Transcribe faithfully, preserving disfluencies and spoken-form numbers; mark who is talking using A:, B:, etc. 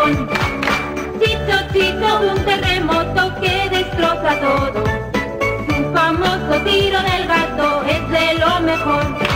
A: apagón. Chicho, chicho, un terremoto que destroza todo. Su famoso tiro del gato es de lo mejor.